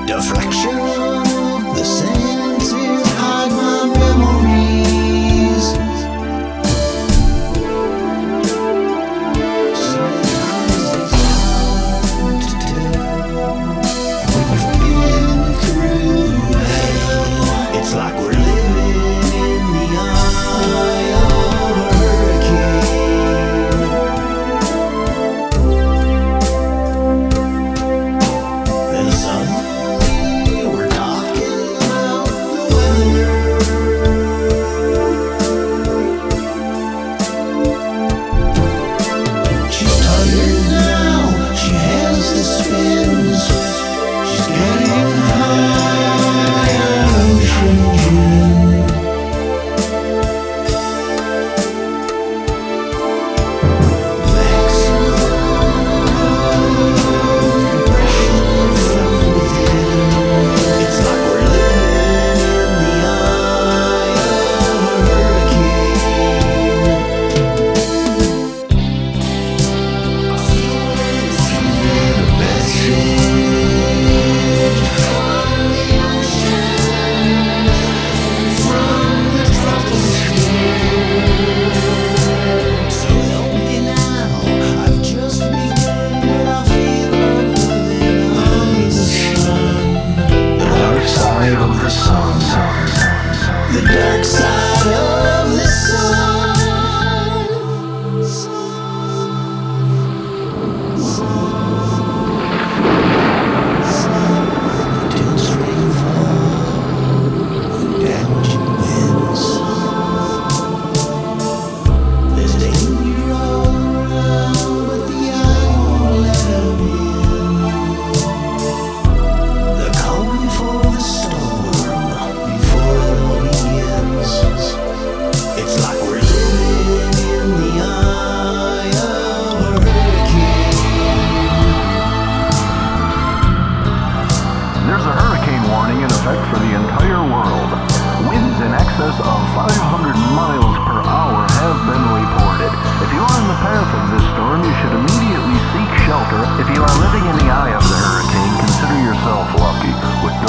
Deflection of the senses hide my memories. Sometimes it's hard to tell when you've been through hell. It's like we're living in the eye of a hurricane. Then suddenly we're talking about the weather. She's tired now, she has the spins. She's getting high ocean gin. It's like we're living in the eye of a hurricane. I feel a message from the ocean, from the troposphere. So help me now, I've just begun. I feel like living on the sun. The dark side of the sun. The dark side of the sun. Intense rainfall, damaging winds. There's danger all around, but the eye won't let 'em in. They're calling for the storm before it all begins. It's like we're living in the eye of a hurricane. There's a hurricane warning in effect for the entire world. Winds in excess of 500 miles per hour have been reported. If you are in the path of this storm, you should immediately seek shelter. If you are living in the eye of the hurricane, consider yourself lucky. With